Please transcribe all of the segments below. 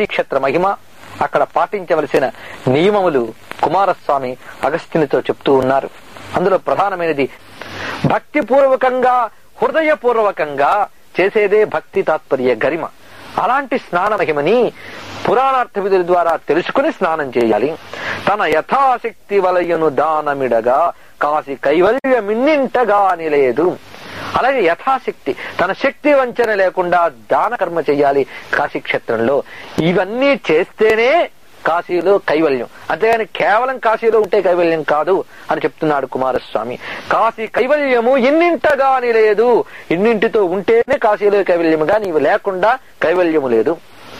కాశీక్షేత్ర మహిమ, అక్కడ పాటించవలసిన నియమములు కుమారస్వామి అగస్త్యునితో చెప్తూ ఉన్నారు. అందులో ప్రధానమైనది భక్తిపూర్వకంగా, హృదయపూర్వకంగా చేసేదే భక్తి తాత్పర్య గరిమ. అలాంటి స్నాన మహిమని పురాణార్థ విధుల ద్వారా తెలుసుకుని స్నానం చేయాలి. తన యథాశక్తి వలయను దానమిడగా కాసి కైవల్యమిన్నింటగా నిలేదు. అలాగే యథాశక్తి తన శక్తి వంచన లేకుండా దాన కర్మ చేయాలి కాశీక్షేత్రంలో. ఇవన్నీ చేస్తేనే కాశీలో కైవల్యం, అంతేగాని కేవలం కాశీలో ఉంటే కైవల్యం కాదు అని చెప్తున్నాడు కుమారస్వామి. కాశీ కైవల్యము ఇన్నింటగాని లేదు, ఇన్నింటితో ఉంటేనే కాశీలో కైవల్యముగా, నీవు లేకుండా కైవల్యము లేదు.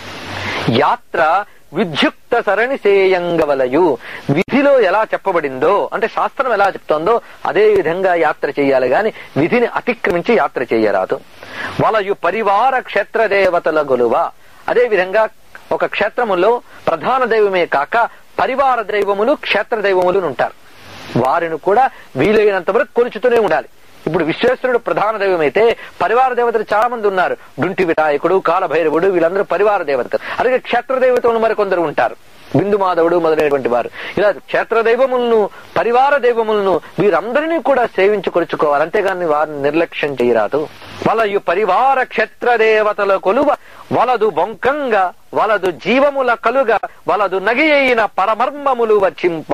యాత్ర విద్యుక్త సరణి సేయంగవలయు, విధిలో ఎలా చెప్పబడిందో అంటే శాస్త్రం ఎలా చెప్తోందో అదే విధంగా యాత్ర చేయాలి గాని విధిని అతిక్రమించి యాత్ర చేయరాదు. వలయు పరివార క్షేత్ర దేవతల గొలువ, అదే విధంగా ఒక క్షేత్రములో ప్రధాన దైవమే కాక పరివార దైవములు, క్షేత్ర దైవములు ఉంటారు. వారిని కూడా వీలైనంత వరకు కొలుచుతూనే ఉండాలి. ఇప్పుడు విశ్వేశ్వరుడు ప్రధాన దైవం అయితే పరివార దేవతలు చాలా మంది ఉన్నారు. డుంటి వినాయకుడు, కాలభైరవుడు, వీళ్ళందరూ పరివార దేవతలు. అలాగే క్షేత్ర దైవతలు మరికొందరు ఉంటారు, బిందు మాధవుడు మొదలైనటువంటి వారు. ఇలా క్షేత్ర దైవములను, పరివార దైవములను వీరందరినీ కూడా సేవించుకొలుచుకోవాలి, అంతేగాని వారిని నిర్లక్ష్యం చేయరాదు. వలయు పరివార క్షేత్ర దేవతల కొలువ వలదు బొంకంగా వలదు జీవముల కలుగ వలదు నగి అయిన పరమర్మములు వచింప.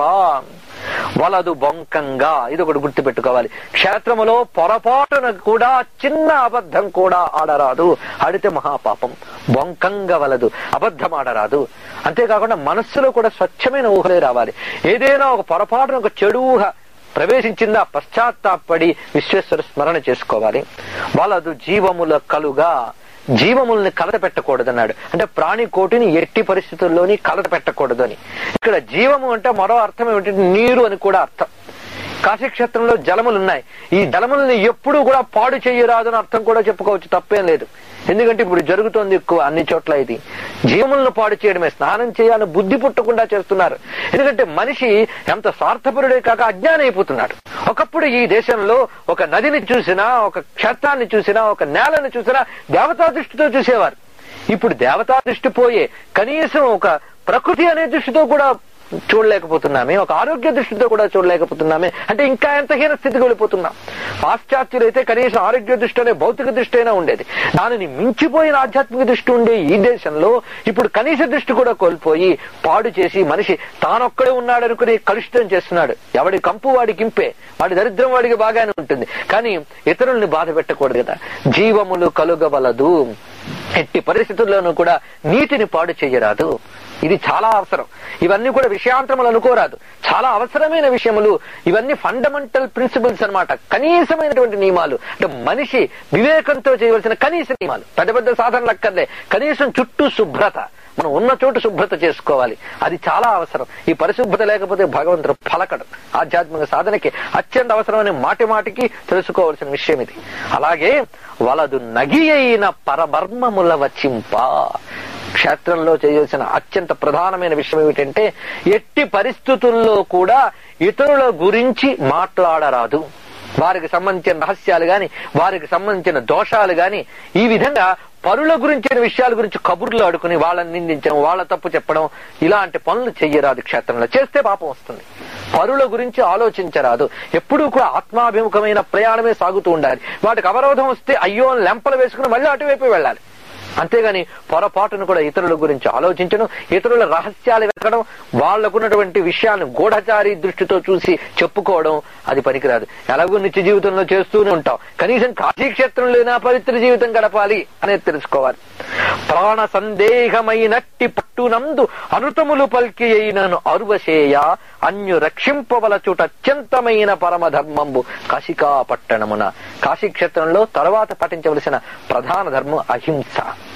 వలదు బొంకంగా, ఇది ఒకటి గుర్తు పెట్టుకోవాలి. క్షేత్రములో పొరపాటున కూడా చిన్న అబద్ధం కూడా ఆడరాదు, ఆడితే మహాపాపం. బొంకంగా వలదు, అబద్ధం ఆడరాదు. అంతేకాకుండా మనస్సులో కూడా స్వచ్ఛమైన ఊహలే రావాలి. ఏదైనా ఒక పొరపాటున ఒక చెడు ఊహ ప్రవేశించిందా పశ్చాత్తాపడి విశ్వేశ్వర స్మరణ చేసుకోవాలి. వలదు జీవముల కలుగా, జీవముల్ని కలత పెట్టకూడదన్నాడు. అంటే ప్రాణి కోటిని ఎట్టి పరిస్థితుల్లోని కలత పెట్టకూడదు అని. ఇక్కడ జీవము అంటే మరో అర్థం ఏమిటంటే నీరు అని కూడా అర్థం. కాశీక్షేత్రంలో జలములున్నాయి, ఈ జలముల్ని ఎప్పుడూ కూడా పాడు చేయరాదు అని అర్థం కూడా చెప్పుకోవచ్చు, తప్పేం లేదు. ఎందుకంటే ఇప్పుడు జరుగుతోంది ఎక్కువ అన్ని చోట్ల ఇది. జీవములను పాడు చేయడమే, స్నానం చేయాలని బుద్ధి పుట్టకుండా చేస్తున్నారు. ఎందుకంటే మనిషి ఎంత స్వార్థపరుడే కాక అజ్ఞాని అయిపోతున్నాడు. ఒకప్పుడు ఈ దేశంలో ఒక నదిని చూసినా, ఒక క్షేత్రాన్ని చూసినా, ఒక నేలను చూసినా దేవతా దృష్టితో చూసేవారు. ఇప్పుడు దేవతా దృష్టి పోయే కనీసం ఒక ప్రకృతి అనే దృష్టితో కూడా చూడలేకపోతున్నామే, ఒక ఆరోగ్య దృష్టితో కూడా చూడలేకపోతున్నామే. అంటే ఇంకా ఎంత హీన స్థితికి వెళ్ళిపోతున్నాం. పాశ్చాత్యులైతే కనీసం ఆరోగ్య దృష్టి అనే భౌతిక దృష్టి అయినా ఉండేది. దానిని మించిపోయిన ఆధ్యాత్మిక దృష్టి ఉండే ఈ దేశంలో ఇప్పుడు కనీస దృష్టి కూడా కోల్పోయి పాడు చేసి మనిషి తానొక్కడే ఉన్నాడనుకుని కలుషితం చేస్తున్నాడు. ఎవడి కంపు వాడికి ఇంపే, వాడి దరిద్రం వాడికి బాగానే ఉంటుంది, కానీ ఇతరుల్ని బాధ పెట్టకూడదు కదా. జీవములు కలుగవలదు, ఎట్టి పరిస్థితుల్లోనూ కూడా నీటిని పాడు చేయరాదు. ఇది చాలా అవసరం. ఇవన్నీ కూడా విషయాంతరములు అనుకోరాదు, చాలా అవసరమైన విషయములు. ఇవన్నీ ఫండమెంటల్ ప్రిన్సిపల్స్ అన్నమాట, కనీసమైనటువంటి నియమాలు. అంటే మనిషి వివేకంతో చేయవలసిన కనీస నియమాలు. పెద్ద పెద్ద సాధనలు అక్కర్లే, కనీసం చుట్టూ శుభ్రత, మనం ఉన్న చోటు శుభ్రత చేసుకోవాలి. అది చాలా అవసరం. ఈ పరిశుభ్రత లేకపోతే భగవంతుడు పలకడు. ఆధ్యాత్మిక సాధనకి అత్యంత అవసరమైన మాటి మాటికి తెలుసుకోవాల్సిన విషయం ఇది. అలాగే వలదు నగి అయిన పరమర్మముల వచింప, క్షేత్రంలో చేయాల్సిన అత్యంత ప్రధానమైన విషయం ఏమిటంటే ఎట్టి పరిస్థితుల్లో కూడా ఇతరుల గురించి మాట్లాడరాదు. వారికి సంబంధించిన రహస్యాలు గాని, వారికి సంబంధించిన దోషాలు గాని, ఈ విధంగా పరుల గురించిన విషయాల గురించి కబుర్లు ఆడుకుని వాళ్ళని నిందించడం, వాళ్ళ తప్పు చెప్పడం, ఇలాంటి పనులు చెయ్యరాదు. క్షేత్రంలో చేస్తే పాపం వస్తుంది. పరుల గురించి ఆలోచించరాదు. ఎప్పుడూ కూడా ఆత్మాభిముఖమైన ప్రయాణమే సాగుతూ ఉండాలి. వాటికి అవరోధం వస్తే అయ్యో లెంపలు వేసుకుని మళ్ళీ అటువైపు వెళ్ళాలి. అంతేగాని పొరపాటును కూడా ఇతరుల గురించి ఆలోచించడం, ఇతరుల రహస్యాలు వెతకడం, వాళ్లకున్నటువంటి విషయాన్ని గూఢచారి దృష్టితో చూసి చెప్పుకోవడం, అది పనికిరాదు. ఎలాగో నిత్య జీవితంలో చేస్తూనే ఉంటాం, కనీసం కాశీక్షేత్రంలోనే పవిత్ర జీవితం గడపాలి అనేది తెలుసుకోవాలి. ప్రాణ సందేహమైనట్టి పట్టునందు అనుతములు పల్కి అయినను అరువశేయ అన్యు రక్షింపవలచుట అత్యంతమైన పరమధర్మంబు కాశికా పట్టణమున. కాశీక్షేత్రంలో తర్వాత పాటించవలసిన ప్రధాన ధర్మం అహింస.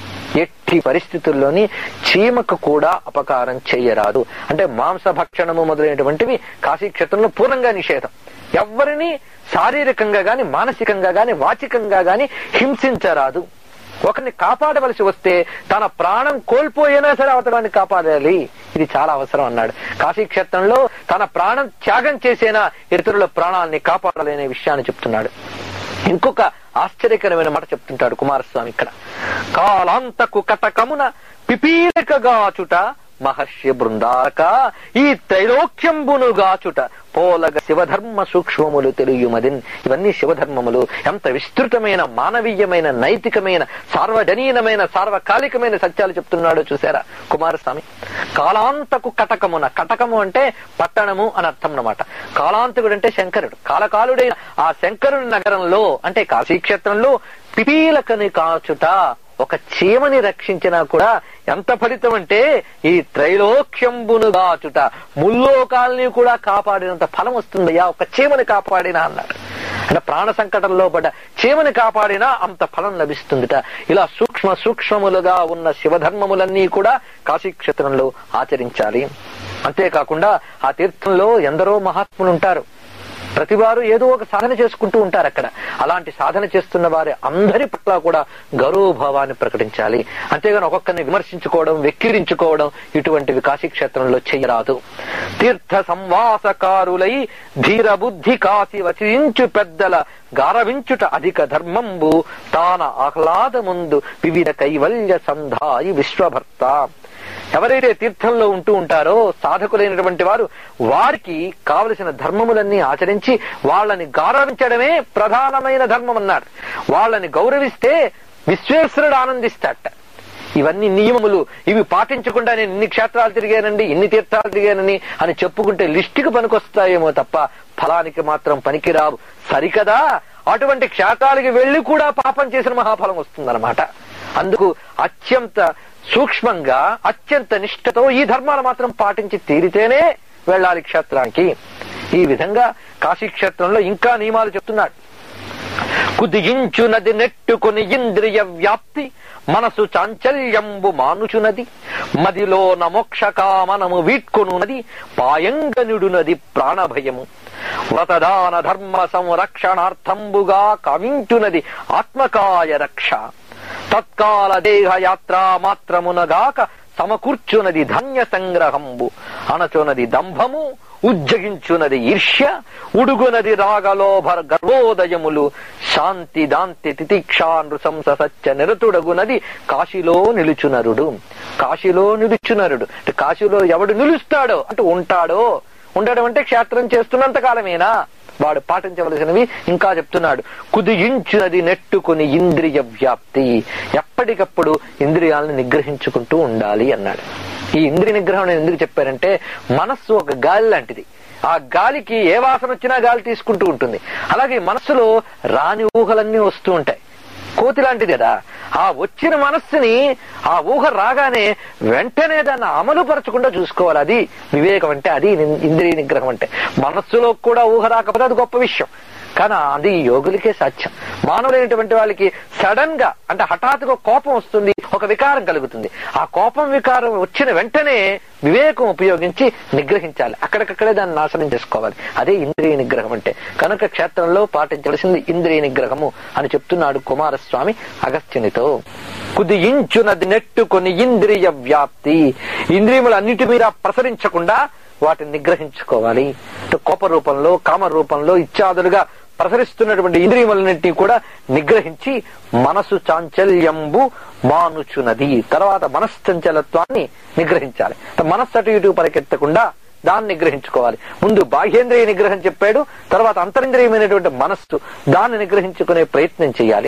ఎట్టి పరిస్థితుల్లోని చీమకు కూడా అపకారం చేయరాదు. అంటే మాంసభక్షణము మొదలైనటువంటివి కాశీక్షేత్రంలో పూర్ణంగా నిషేధం. ఎవరిని శారీరకంగా గాని, మానసికంగా గాని, వాచికంగా గాని హింసించరాదు. ఒకరిని కాపాడవలసి వస్తే తన ప్రాణం కోల్పోయినా సరే అవతరాన్ని కాపాడాలి. ఇది చాలా అవసరం అన్నాడు. కాశీక్షేత్రంలో తన ప్రాణం త్యాగం చేసేనా ఇతరుల ప్రాణాలని కాపాడాలనే విషయాన్ని చెప్తున్నాడు. ఇంకొక ఆశ్చర్యకరమైన మాట చెప్తుంటాడు కుమారస్వామి ఇక్కడ. కాలాంతకు కటకమున పిపీలకగాచుట మహర్షి బృందారక ఈ త్రైలోక్యంబునుగాచుట పోలగ శివధర్మ సూక్ష్మములు తెలియమదిన్. ఇవన్నీ శివధర్మములు. ఎంత విస్తృతమైన మానవీయమైన నైతికమైన సార్వజనీనమైన సార్వకాలికమైన సత్యాలు చెప్తున్నాడో చూసారా కుమారస్వామి. కాలాంతకు కటకమున, కటకము అంటే పట్టణము అని అర్థం అన్నమాట. కాలాంతకుడు అంటే శంకరుడు. కాలకాలుడైన ఆ శంకరుని నగరంలో అంటే కాశీక్షేత్రంలో పిపీలకని కాచుట, ఒక చీమని రక్షించినా కూడా ఎంత ఫలితం అంటే ఈ త్రైలోక్యంబునుగాచుట, ముల్లోకాల్ని కూడా కాపాడినంత ఫలం వస్తుందయ్యా ఒక చీమని కాపాడినా అన్నాడు. అంటే ప్రాణ సంకటంలో పడ్డ చీమని కాపాడినా అంత ఫలం లభిస్తుందిట. ఇలా సూక్ష్మములుగా ఉన్న శివధర్మములన్నీ కూడా కాశీక్షేత్రంలో ఆచరించాలి. అంతేకాకుండా ఆ తీర్థంలో ఎందరో మహాత్ములు ఉంటారు. ప్రతివారు ఏదో ఒక సాధన చేసుకుంటూ ఉంటారు అక్కడ. అలాంటి సాధన చేస్తున్న వారి అందరి పట్ల కూడా గౌరవభావాన్ని ప్రకటించాలి. అంతేగాని ఒక్కొక్కరిని విమర్శించుకోవడం, వెక్కిరించుకోవడం ఇటువంటివి కాశీక్షేత్రంలో చెయ్యరాదు. తీర్థ సంవాసకారులై ధీర బుద్ధి కాశీ వచించు పెద్దల గారవించుట అధిక ధర్మంబు తాన ఆహ్లాదముందు వివిధ కైవల్య సంధాయి విశ్వభర్త. ఎవరైతే తీర్థంలో ఉంటూ ఉంటారో సాధకులైనటువంటి వారు వారికి కావలసిన ధర్మములన్నీ ఆచరించి వాళ్ళని గౌరవించడమే ప్రధానమైన ధర్మం అన్నాడు. వాళ్ళని గౌరవిస్తే విశ్వేశ్వరుడు ఆనందిస్తాట. ఇవన్నీ నియమములు, ఇవి పాటించకుండా నేను ఇన్ని క్షేత్రాలు తిరిగానండి, ఇన్ని తీర్థాలు తిరిగానని అని చెప్పుకుంటే లిస్టుకి పనికొస్తాయేమో తప్ప ఫలానికి మాత్రం పనికిరావు. సరికదా అటువంటి క్షేత్రాలకి వెళ్లి కూడా పాపం చేసిన మహాఫలం వస్తుందన్నమాట. అందుకు అత్యంత సూక్ష్మంగా అత్యంత నిష్ఠతో ఈ ధర్మాలు మాత్రం పాటించి తీరితేనే వెళ్ళాలి క్షేత్రానికి. ఈ విధంగా కాశీక్షేత్రంలో ఇంకా నియమాలు చెప్తున్నాడు. కుదియించునది నెట్టుకుని ఇంద్రియ వ్యాప్తి మనసు చాంచల్యంబు మానుచునది మదిలోన మోక్షకామనము వీట్కొనున్నది పాయంగనుడునది ప్రాణభయము వ్రతదాన ధర్మ సంరక్షణార్థంబుగా కావించునది ఆత్మకాయ రక్ష తత్కాల దేహయాత్రా మాత్రమునగాక సమకూర్చునది ధాన్య సంగ్రహంబు అణచునది దంభము ఉజ్జగించునది ఈర్ష్య ఉడుగునది రాగలోభ గర్వోదయములు శాంతి దాంతి తితిక్షా నృశంస సత్య నిరతుడగునది కాశీలో నిలుచునరుడు. కాశీలో నిలుచునరుడు అంటే కాశీలో ఎవడు నిలుస్తాడో అంటే ఉంటాడో. ఉండడం అంటే క్షేత్రం చేస్తున్నంత కాలమేనా. వాడు పాటించవలసినవి ఇంకా చెప్తున్నాడు. కుదియించునది నెట్టుకుని ఇంద్రియ వ్యాప్తి, ఎప్పటికప్పుడు ఇంద్రియాలను నిగ్రహించుకుంటూ ఉండాలి అన్నాడు. ఈ ఇంద్రియ నిగ్రహం నేను ఎందుకు చెప్పారంటే మనస్సు ఒక గాలి లాంటిది. ఆ గాలికి ఏ వాసన వచ్చినా గాలి తీసుకుంటూ ఉంటుంది. అలాగే మనస్సులో రాని ఊహలన్నీ వస్తూ ఉంటాయి. కోతి లాంటిది కదా. ఆ వచ్చిన మనస్సుని ఆ ఊహ రాగానే వెంటనే దాన్ని అమలు పరచకుండా చూసుకోవాలి. అది వివేకం అంటే, అది ఇంద్రియ నిగ్రహం అంటే. మనస్సులో కూడా ఊహ రాకపోతే అది గొప్ప విషయం, కానీ అది యోగులకే సాధ్యం. మానవులైనటువంటి వాళ్ళకి సడన్ గా అంటే హఠాత్తుగా కోపం వస్తుంది, ఒక వికారం కలుగుతుంది. ఆ కోపం వికారం వచ్చిన వెంటనే వివేకం ఉపయోగించి నిగ్రహించాలి. అక్కడికక్కడే దాన్ని నాశనం చేసుకోవాలి. అదే ఇంద్రియ నిగ్రహం అంటే. కనుక క్షేత్రంలో పాటించవలసింది ఇంద్రియ నిగ్రహము అని చెప్తున్నాడు కుమారస్వామి అగస్త్యునితో. కుదియించునది నెట్టుకొని ఇంద్రియ వ్యాప్తి, ఇంద్రియములు అన్నిటి మీద ప్రసరించకుండా వాటిని నిగ్రహించుకోవాలి. కోప రూపంలో కామ రూపంలో ఇత్యాదులుగా ప్రసరిస్తున్నటువంటి ఇంద్రియములన్నింటినీ కూడా నిగ్రహించి మనసు చాంచల్యంబు మానుచునది. తర్వాత మనశ్చంచలత్వాన్ని నిగ్రహించాలి. మనస్సు అటు ఇటు పరికెత్తకుండా దాన్ని నిగ్రహించుకోవాలి. ముందు బాహ్యేంద్రియ నిగ్రహం చెప్పాడు, తర్వాత అంతరింద్రియమైనటువంటి మనస్సు దాన్ని నిగ్రహించుకునే ప్రయత్నం చేయాలి.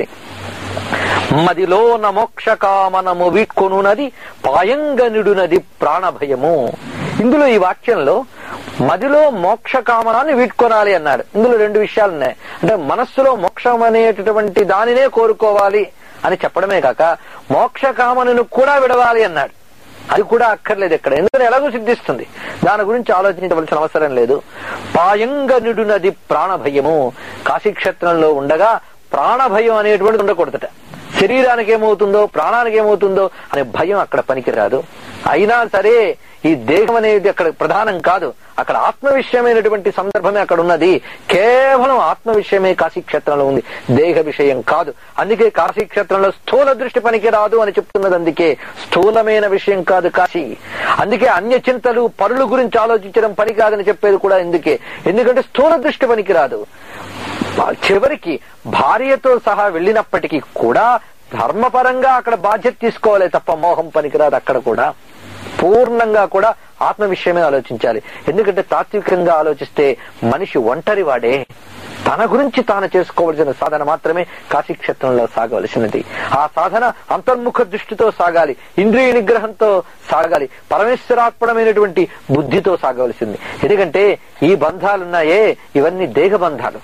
మదిలోన మోక్షకామనము వీట్కొనున్నది పాయంగనుడునది ప్రాణభయము. ఇందులో ఈ వాక్యంలో మదిలో మోక్ష కామనాన్ని వీడ్కొనాలి అన్నాడు. ఇందులో రెండు విషయాలు ఉన్నాయి. అంటే మనస్సులో మోక్షం అనేటటువంటి దానినే కోరుకోవాలి అని చెప్పడమే కాక మోక్ష కామనను కూడా విడవాలి అన్నాడు. అది కూడా అక్కర్లేదు ఇక్కడ, ఎందుకంటే ఎలాగో సిద్ధిస్తుంది. దాని గురించి ఆలోచించవలసిన అవసరం లేదు. పాయంగనుడునది ప్రాణభయము. కాశీక్షేత్రంలో ఉండగా ప్రాణభయం అనేటువంటిది ఉండకూడదట. శరీరానికి ఏమవుతుందో ప్రాణానికి ఏమవుతుందో అనే భయం అక్కడ పనికిరాదు. అయినా సరే ఈ దేహం అనేది అక్కడ ప్రధానం కాదు. అక్కడ ఆత్మ విషయమైనటువంటి సందర్భమే అక్కడ ఉన్నది. కేవలం ఆత్మ విషయమే కాశీక్షేత్రంలో ఉంది, దేహ విషయం కాదు. అందుకే కాశీక్షేత్రంలో స్థూల దృష్టి పనికి రాదు అని చెప్తున్నది. అందుకే స్థూలమైన విషయం కాదు కాశీ. అందుకే అన్య చింతలు పరుల గురించి ఆలోచించడం పని కాదని చెప్పేది కూడా ఎందుకే, ఎందుకంటే స్థూల దృష్టి పనికి రాదు. చివరికి భార్యతో సహా వెళ్ళినప్పటికీ కూడా ధర్మపరంగా అక్కడ బాధ్యత తీసుకోవాలి తప్ప మోహం పనికిరాదు. అక్కడ కూడా పూర్ణంగా కూడా ఆత్మ విషయమే ఆలోచించాలి. ఎందుకంటే తాత్వికంగా ఆలోచిస్తే మనిషి ఒంటరి వాడే. తన గురించి తాను చేసుకోవలసిన సాధన మాత్రమే కాశీక్షేత్రంలో సాగవలసినది. ఆ సాధన అంతర్ముఖ దృష్టితో సాగాలి, ఇంద్రియ నిగ్రహంతో సాగాలి, పరమేశ్వరాత్మకమైనటువంటి బుద్ధితో సాగవలసింది. ఎందుకంటే ఈ బంధాలున్నాయే ఇవన్నీ దేహ బంధాలు.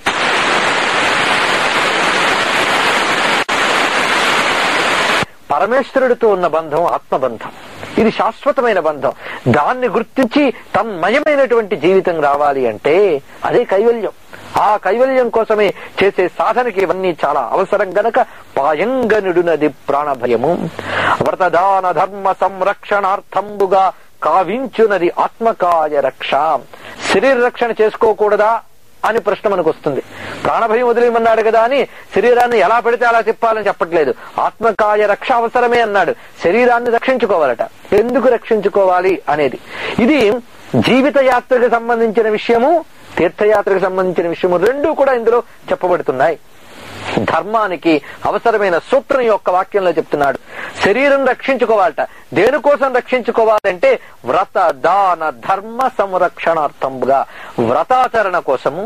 పరమేశ్వరుడితో ఉన్న బంధం ఆత్మబంధం. ఇది శాశ్వతమైన బంధం. దాన్ని గుర్తించి తన్మయమైనటువంటి జీవితం రావాలి అంటే అదే కైవల్యం. ఆ కైవల్యం కోసమే చేసే సాధనకి ఇవన్నీ చాలా అవసరం గనక పాయంగనుడునది ప్రాణభయము. వ్రతదాన ధర్మ సంరక్షణార్థంబుగా కావించునది ఆత్మకాయ రక్ష. శరీర రక్షణ చేసుకోకూడదా అని ప్రశ్న మనకు వస్తుంది. ప్రాణభయం వదిలేయమన్నాడు కదా అని శరీరాన్ని ఎలా పెడితే అలా తిప్పాలని చెప్పట్లేదు. ఆత్మకాయ రక్ష అవసరమే అన్నాడు. శరీరాన్ని రక్షించుకోవాలట. ఎందుకు రక్షించుకోవాలి అనేది ఇది జీవిత యాత్రకు సంబంధించిన విషయము, తీర్థయాత్రకు సంబంధించిన విషయము రెండూ కూడా ఇందులో చెప్పబడుతున్నాయి. ధర్మానికి అవసరమైన సూత్రం యొక్క వాక్యంలో చెప్తున్నాడు. శరీరం రక్షించుకోవాలట. దేనికోసం రక్షించుకోవాలంటే వ్రత దాన ధర్మ సంరక్షణార్థముగా, వ్రతాచరణ కోసము,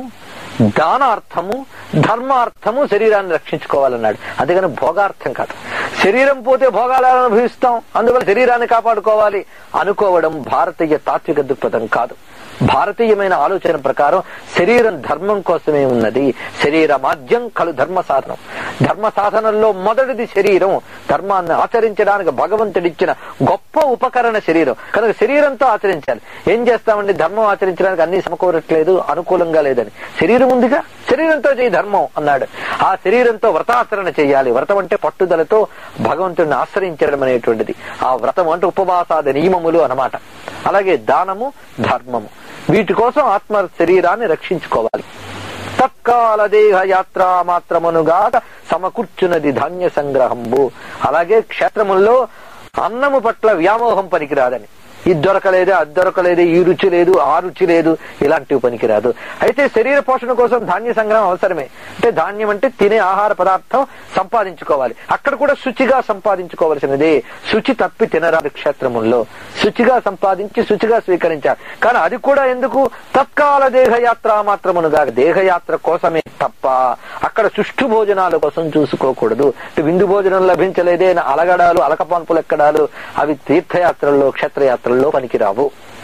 దానార్థము, ధర్మార్థము శరీరాన్ని రక్షించుకోవాలన్నాడు. అందుకని భోగార్థం కాదు. శరీరం పోతే భోగాలను అనుభవిస్తాం, అందువల్ల శరీరాన్ని కాపాడుకోవాలి అనుకోవడం భారతీయ తాత్విక దృక్పథం కాదు. భారతీయమైన ఆలోచన ప్రకారం శరీరం ధర్మం కోసమే ఉన్నది. శరీరమాద్యం కలు ధర్మ సాధనం. ధర్మ సాధనంలో మొదటిది శరీరం. ధర్మాన్ని ఆచరించడానికి భగవంతుడిచ్చిన గొప్ప ఉపకరణ శరీరం కనుక శరీరంతో ఆచరించాలి. ఏం చేస్తామండి, ధర్మం ఆచరించడానికి అన్ని సమకూరట్లేదు, అనుకూలంగా లేదని. శరీరం ఉందిగా, శరీరంతో చేయి ధర్మం అన్నాడు. ఆ శరీరంతో వ్రతాచరణ చేయాలి. వ్రతం అంటే పట్టుదలతో భగవంతుడిని ఆశ్రయించడం అనేటువంటిది. ఆ వ్రతం అంటే ఉపవాసాది నియమములు అన్నమాట. అలాగే దానము, ధర్మము, వీటి కోసం ఆత్మ శరీరాన్ని రక్షించుకోవాలి. తత్కాల దేహ యాత్ర మాత్రమునుగాక సమకూర్చున్నది ధాన్య సంగ్రహంబు. అలాగే క్షేత్రముల్లో అన్నము పట్ల వ్యామోహం పనికిరాదని. ఇది దొరకలేదు, అది దొరకలేదు, ఈ రుచి లేదు, ఆ రుచి లేదు, ఇలాంటివి పనికిరాదు. అయితే శరీర పోషణ కోసం ధాన్య సంగ్రహం అవసరమే. అంటే ధాన్యం అంటే తినే ఆహార పదార్థం సంపాదించుకోవాలి. అక్కడ కూడా శుచిగా సంపాదించుకోవలసినదే. శుచి తప్పి తినరాదు. క్షేత్రముల్లో శుచిగా సంపాదించి శుచిగా స్వీకరించాలి. కానీ అది కూడా ఎందుకు, తత్కాల దేహయాత్ర మాత్రమునుగా, దేహయాత్ర కోసమే తప్ప అక్కడ సుష్ఠు భోజనాల కోసం చూసుకోకూడదు. విందు భోజనం లభించలేదే అలగడాలు, అలకపాన్పులు ఎక్కడాలు అవి తీర్థయాత్రల్లో క్షేత్రయాత్రల్లో పనికిరావు.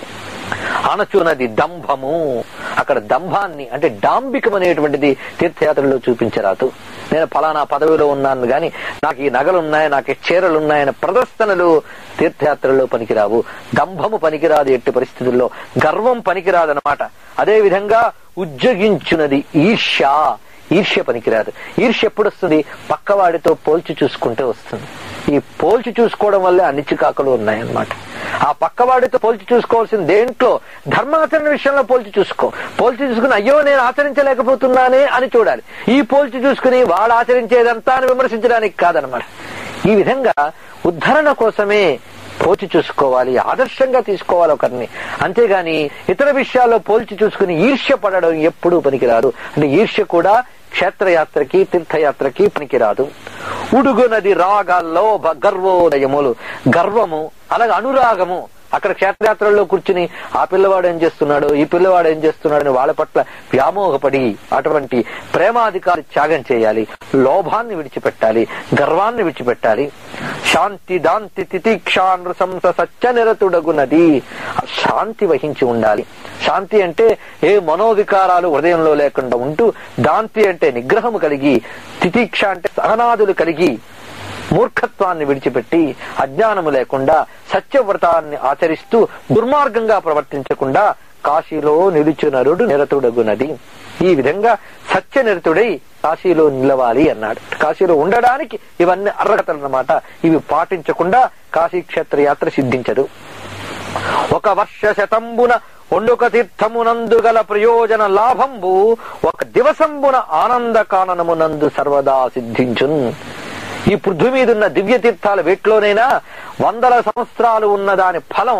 అణచునది దంభము. అక్కడ దంభాన్ని అంటే డాంబికం అనేటువంటిది తీర్థయాత్రలో చూపించరాదు. నేను ఫలానా పదవిలో ఉన్నాను గాని నాకు ఈ నగలున్నాయి, నాకు ఈ చీరలున్నాయని ప్రదర్శనలు తీర్థయాత్రలో పనికిరావు. దంభము పనికిరాదు ఎట్టి పరిస్థితుల్లో. గర్వం పనికిరాదన్నమాట. అదే విధంగా ఉజ్జగించునది ఈర్ష్య. ఈర్ష్య పనికిరాదు. ఈర్ష్య ఎప్పుడు వస్తుంది, పక్కవాడితో పోల్చి చూసుకుంటే వస్తుంది. ఈ పోల్చి చూసుకోవడం వల్లే అన్ని చికాకులు ఉన్నాయన్నమాట. ఆ పక్కవాడితో పోల్చి చూసుకోవాల్సిన దేంట్లో, ధర్మాచరణ విషయంలో పోల్చి చూసుకో. పోల్చి చూసుకుని అయ్యో నేను ఆచరించలేకపోతున్నానే అని చూడాలి. ఈ పోల్చి చూసుకుని వాడు ఆచరించేదంతా అని విమర్శించడానికి కాదనమాట. ఈ విధంగా ఉద్ధరణ కోసమే పోల్చి చూసుకోవాలి, ఆదర్శంగా తీసుకోవాలి ఒకరిని. అంతేగాని ఇతర విషయాల్లో పోల్చి చూసుకుని ఈర్ష్య పడడం ఎప్పుడూ పనికిరాదు. అంటే ఈర్ష్య కూడా క్షేత్రయాత్రకి తీర్థయాత్రకి పనికిరాదు. ఉడుగునది రాగ లోభ గర్వోదయములు. గర్వము అలాగే అనురాగము. అక్కడ క్షేత్రయాత్రల్లో కూర్చుని ఆ పిల్లవాడు ఏం చేస్తున్నాడు, ఈ పిల్లవాడు ఏం చేస్తున్నాడు అని వాళ్ళ పట్ల వ్యామోహపడి అటువంటి ప్రేమాధికారి త్యాగం చేయాలి. లోభాన్ని విడిచిపెట్టాలి, గర్వాన్ని విడిచిపెట్టాలి. శాంతి దాంతి తితిక్షా నృశంస సత్య నిరతుడగునది. శాంతి వహించి ఉండాలి. శాంతి అంటే ఏ మనోవికారాలు హృదయంలో లేకుండా ఉంటూ, దాంతి అంటే నిగ్రహము కలిగి, తితిక్ష అంటే సహనాదులు కలిగి, మూర్ఖత్వాన్ని విడిచిపెట్టి అజ్ఞానము లేకుండా సత్యవ్రతాన్ని ఆచరిస్తూ దుర్మార్గంగా ప్రవర్తించకుండా కాశీలో నిలుచునరుడు నిరతుడగునది. ఈ విధంగా సత్య నిరతుడై కాశీలో నిలవాలి అన్నాడు. కాశీలో ఉండడానికి ఇవన్నీ అర్హతలన్నమాట. ఇవి పాటించకుండా కాశీ క్షేత్ర యాత్ర సిద్ధించదు. ఒక వర్ష శతంబున ఒండుక తీర్థమునందు గల ప్రయోజన లాభంబు ఒక దివసంబున ఆనంద కాననమునందు సర్వదా సిద్ధించున్. ఈ పృథ్వీ మీద ఉన్న దివ్య తీర్థాల వేట్లోనైనా 100 సంవత్సరాలు ఉన్న దాని ఫలం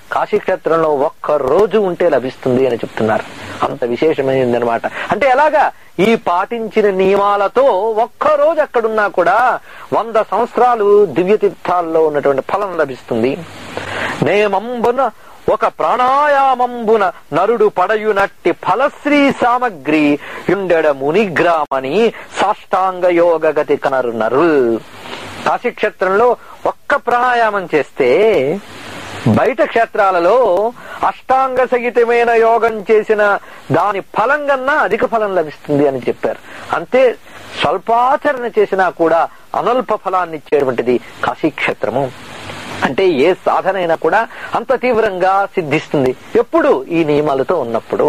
కాశీక్షేత్రంలో ఒక్క రోజు ఉంటే లభిస్తుంది అని చెప్తున్నారు. అంత విశేషమైనదనమాట. అంటే ఎలాగా ఈ పాటించిన నియమాలతో ఒక్కరోజు అక్కడున్నా కూడా 100 సంవత్సరాలు దివ్య తీర్థాల్లో ఉన్నటువంటి ఫలం లభిస్తుంది. నేమంబున ఒక ప్రాణాయామంబున నరుడు పడయునట్టి ఫలశ్రీ సామగ్రి యుండెడ మునిగ్రామని సాష్టాంగ యోగ గతి కనరు. కాశీక్షేత్రంలో ఒక్క ప్రాణాయామం చేస్తే బయట క్షేత్రాలలో అష్టాంగ సహితమైన యోగం చేసిన దాని ఫలం కన్నా అధిక ఫలం లభిస్తుంది అని చెప్పారు. అంతే, స్వల్పాచరణ చేసినా కూడా అనల్ప ఫలాన్ని ఇచ్చేటువంటిది కాశీక్షేత్రము. అంటే ఏ సాధన అయినా కూడా అంత తీవ్రంగా సిద్ధిస్తుంది ఎప్పుడు ఈ నియమాలతో ఉన్నప్పుడు.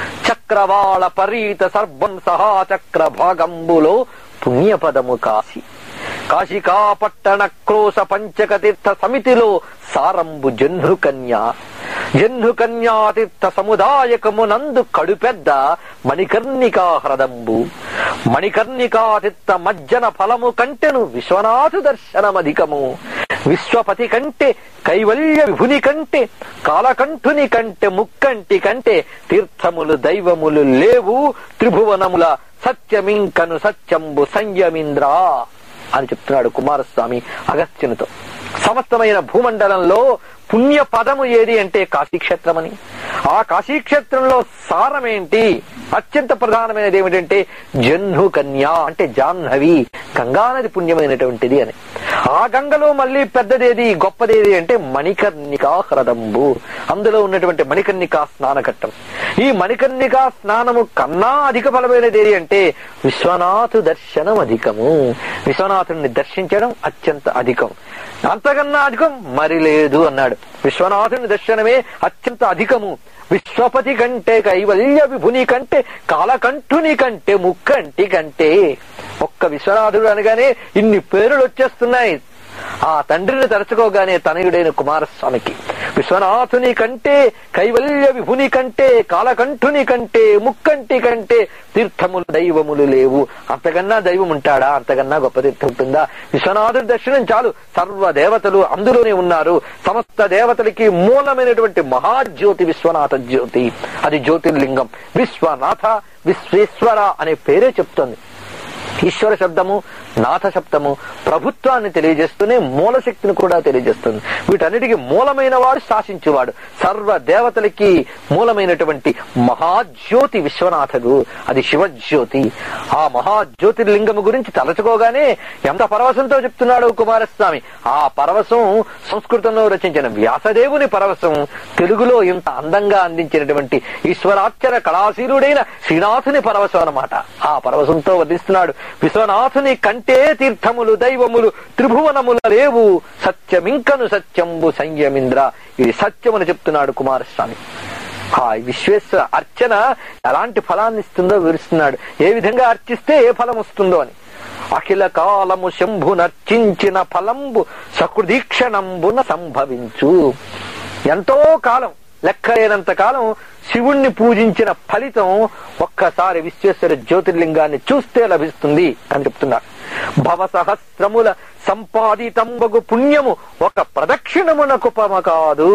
చక్రవాళ పరీత సర్వం సహా చక్ర భాగంబులో పుణ్యపదము కాశీ. కాశికా పట్టణ క్రోశ పంచక తీర్థ సమితిలో సారంబు జహ్ను కన్యా. జహ్ను కన్యా తీర్థ సముదాయకమునందు కడుపెద్ద మణికర్ణికా హ్రదంబు. మణికర్ణికా తీర్థ మజ్జన ఫలము కంటెను విశ్వనాథు దర్శనమధికము. విశ్వపతి కంటే కైవల్య విభుని కంటే కాలకంఠుని కంటే ముక్కంటి కంటే తీర్థములు దైవములు లేవు త్రిభువనముల సత్యమింకను సత్యంబు సంయమింద్రా అని చెప్తున్నాడు కుమారస్వామి అగస్త్యునితో. సమస్తమైన భూమండలంలో పుణ్య పదము ఏది అంటే కాశీక్షేత్రమని. ఆ కాశీక్షేత్రంలో సారమేంటి, అత్యంత ప్రధానమైనది ఏమిటంటే జహ్ను కన్యా అంటే జాహ్నవి, గంగానది పుణ్యమైనటువంటిది అని. ఆ గంగలో మళ్ళీ పెద్దదేది గొప్పదేది అంటే మణికర్ణికా హ్రదంబు. అందులో ఉన్నటువంటి మణికర్ణికా స్నానఘట్టం. ఈ మణికర్ణికా స్నానము కన్నా అధిక ఫలమైనది ఏది అంటే విశ్వనాథు దర్శనం అధికము. విశ్వనాథుని దర్శించడం అత్యంత అధికం. అంతకన్నా అధికం మరి లేదు అన్నాడు. విశ్వనాథుని దర్శనమే అత్యంత అధికము. విశ్వపతి కంటే కైవల్య విభుని కంటే కాలకంఠుని కంటే ముక్కంటి కంటే. ఒక్క విశ్వనాథుడు అనగానే ఇన్ని పేర్లు వచ్చేస్తున్నాయి. ఆ తండ్రిని తరచుకోగానే తనయుడైన కుమారస్వామికి విశ్వనాథుని కంటే కైవల్య విభుని కంటే కాలకంఠుని కంటే ముక్కంటి కంటే తీర్థములు దైవములు లేవు. అంతకన్నా దైవం ఉంటాడా? అంతకన్నా గొప్ప తీర్థం ఉంటుందా? విశ్వనాథుడి దర్శనం చాలు. సర్వ దేవతలు అందులోనే ఉన్నారు. సమస్త దేవతలకి మూలమైనటువంటి మహాజ్యోతి విశ్వనాథ జ్యోతి. అది జ్యోతిర్లింగం. విశ్వనాథ విశ్వేశ్వర అనే పేరే చెప్తోంది. ఈశ్వర శబ్దము నాథ శబ్దము ప్రభుత్వాన్ని తెలియజేస్తూనే మూలశక్తిని కూడా తెలియజేస్తుంది. వీటన్నిటికీ మూలమైన వాడు శాసించేవాడు. సర్వ దేవతలకి మూలమైనటువంటి మహాజ్యోతి విశ్వనాథుడు. అది శివజ్యోతి. ఆ మహాజ్యోతిర్లింగము గురించి తలచుకోగానే ఎంత పరవశంతో చెప్తున్నాడు కుమారస్వామి. ఆ పరవశం సంస్కృతంలో రచించిన వ్యాసదేవుని పరవశం తెలుగులో ఇంత అందంగా అందించినటువంటి ఈశ్వరార్చన కళాశీలుడైన శ్రీనాథుని పరవశం అన్నమాట. ఆ పరవశంతో వర్ణిస్తున్నాడు. విశ్వనాథుని కంటే తీర్థములు దైవములు త్రిభువనముల లేవు సత్యమింకను సత్యంబు సంయమింద్ర. ఇది సత్యమని చెప్తున్నాడు కుమారస్వామి. ఆ విశ్వేశ్వర అర్చన ఎలాంటి ఫలాన్ని ఇస్తుందో వివరిస్తున్నాడు. ఏ విధంగా అర్చిస్తే ఏ ఫలం వస్తుందో అని. అఖిల కాలము శంభునర్చించిన ఫలంబు సకృదీక్షణంబున సంభవించు. ఎంతో కాలం, లెక్కలేనంత కాలం శివుణ్ణి పూజించిన ఫలితం ఒక్కసారి విశ్వేశ్వర జ్యోతిర్లింగాన్ని చూస్తే లభిస్తుంది అని చెప్తున్నారు. భవ సహస్రముల సంపాదితంబగు పుణ్యము ఒక ప్రదక్షిణమునకుపమ కాదు.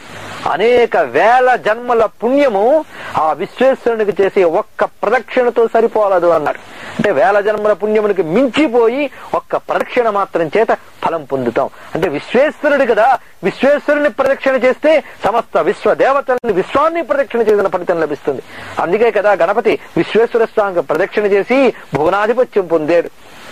అనేక వేల జన్మల పుణ్యము ఆ విశ్వేశ్వరునికి చేసే ఒక్క ప్రదక్షిణతో సరిపోలదు అన్నాడు. అంటే వేల జన్మల పుణ్యమునికి మించిపోయి ఒక్క ప్రదక్షిణ మాత్రం చేత ఫలం పొందుతాం. అంటే విశ్వేశ్వరుడు కదా, విశ్వేశ్వరుని ప్రదక్షిణ చేస్తే సమస్త విశ్వ దేవతల్ని విశ్వాన్ని ప్రదక్షిణ చేసిన ఫలితం లభిస్తుంది. అందుకే కదా గణపతి విశ్వేశ్వర స్వామికి ప్రదక్షిణ చేసి భువనాధిపత్యం పొందాడు.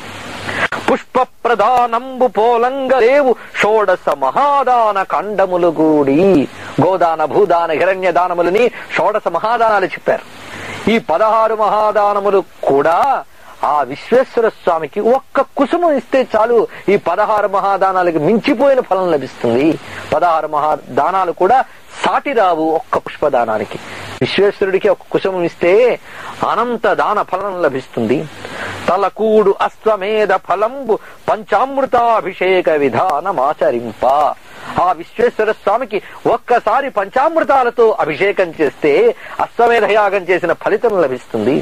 పుష్ప ప్రధానంబు పోలంగరేవు షోడశ మహాదాన ఖండములు కూడి. గోదాన భూదాన హిరణ్య దానములని షోడశ మహాదానాలు చెప్పారు. ఈ 16 మహాదానములు కూడా ఆ విశ్వేశ్వర స్వామికి ఒక్క కుసుమం ఇస్తే చాలు ఈ 16 మహాదానాలకు మించిపోయిన ఫలం లభిస్తుంది. 16 మహాదానాలు కూడా సాటి రావు ఒక్క పుష్పదానానికి. విశ్వేశ్వరుడికి ఒక కుసుమం ఇస్తే అనంత దాన ఫలం లభిస్తుంది. తలకూడు అశ్వమేధ ఫలంబు పంచామృతాభిషేక విధానమాచరింప. ఆ విశ్వేశ్వర స్వామికి ఒక్కసారి పంచామృతాలతో అభిషేకం చేస్తే అశ్వమేధ యాగం చేసిన ఫలితం లభిస్తుంది.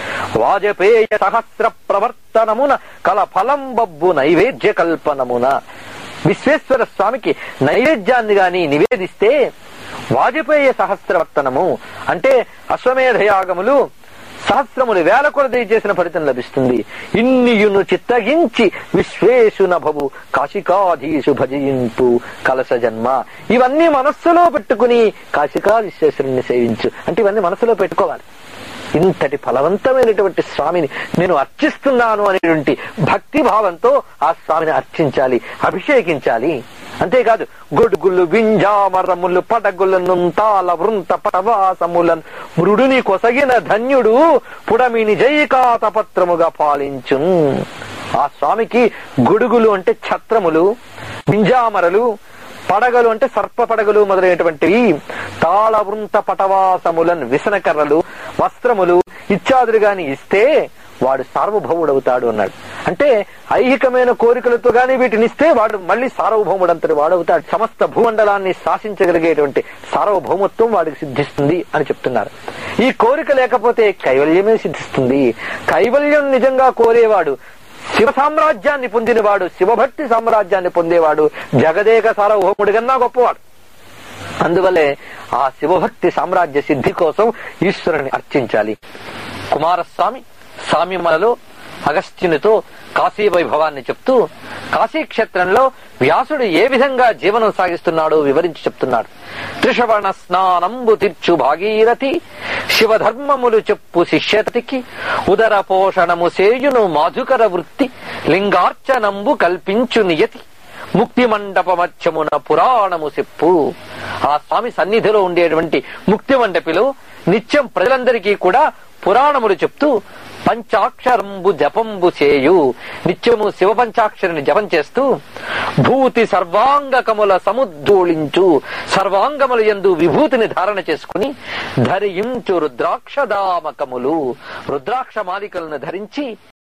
వాజపేయ సహస్ర ప్రవర్తనమున కల ఫలం బబ్బు నైవేద్య కల్పనమున. విశ్వేశ్వర స్వామికి నైవేద్యాన్ని గాని నివేదిస్తే వాజపేయ సహస్రవర్తనము అంటే అశ్వమేధయాగములు సహస్రములు వేల కొలది చేసిన ఫలితం లభిస్తుంది. ఇన్నియును చిత్తగించి విశ్వేశు నభవు కాశికాధీశు భజయింపు కలస జన్మ. ఇవన్నీ మనస్సులో పెట్టుకుని కాశికా విశ్వేశ్వరుణ్ణి సేవించు అంటే ఇవన్నీ మనసులో పెట్టుకోవాలి. ఇంతటి ఫలవంతమైనటువంటి స్వామిని నేను అర్చిస్తున్నాను అనేటువంటి భక్తి భావంతో ఆ స్వామిని అర్చించాలి, అభిషేకించాలి. అంతేకాదు గొడుగులు వింజామరములు పడగులను తాళ వృంత పటవాసములను మృడుని కొసగిన ధన్యుడు పుడమిని జైకాతపత్రముగా పాలించు. ఆ స్వామికి గొడుగులు అంటే ఛత్రములు, వింజామరలు, పడగలు అంటే సర్ప పడగలు మొదలైనటువంటివి, తాళ వృంత పటవాసములను విసనకర్రలు, వస్త్రములు ఇత్యాదులు గాని ఇస్తే వాడు సార్వభౌముడవుతాడు అన్నాడు. అంటే ఐహికమైన కోరికలతో గాని వీటిని ఇస్తే వాడు మళ్ళీ సార్వభౌముడంతటి వాడవుతాడు. సమస్త భూమండలాన్ని శాసించగలిగేటువంటి సార్వభౌమత్వం వాడికి సిద్ధిస్తుంది అని చెప్తున్నారు. ఈ కోరిక లేకపోతే కైవల్యమే సిద్ధిస్తుంది. కైవల్యం నిజంగా కోరేవాడు, శివ సామ్రాజ్యాన్ని పొందినవాడు, శివభక్తి సామ్రాజ్యాన్ని పొందేవాడు జగదేక సార్వభౌముడి కన్నా గొప్పవాడు. అందువల్లే ఆ శివభక్తి సామ్రాజ్య సిద్ధి కోసం ఈశ్వరుని అర్చించాలి. కుమారస్వామి సామ్యమలలో అగస్త్యునితో కాశీ వైభవాన్ని చెప్తూ కాశీక్షేత్రంలో వ్యాసుడు ఏ విధంగా జీవనం సాగిస్తున్నాడో వివరించి చెప్తున్నాడు. త్రిషవర్ణ స్నానంబు తీర్చు భాగీరథి శివధర్మములు చెప్పు శిష్యతికి ఉదర పోషణము సేయును మాధుకర వృత్తి లింగార్చనంబు కల్పించు నియతి ముక్తి మండపమధ్యమున పురాణము చెప్పు. ఆ స్వామి సన్నిధిలో ఉండేటువంటి ముక్తి మండపిలో నిత్యం ప్రజలందరికీ కూడా పురాణములు చెప్తూ పంచాక్షరంబు జపంబు చేయు. నిత్యము శివ పంచాక్షరిని జపం చేస్తూ భూతి సర్వాంగకముల సముద్దోళించు. సర్వాంగముల యందు విభూతిని ధారణ చేసుకుని ధరించు రుద్రాక్ష దామకములు. రుద్రాక్ష మాలికలను ధరించి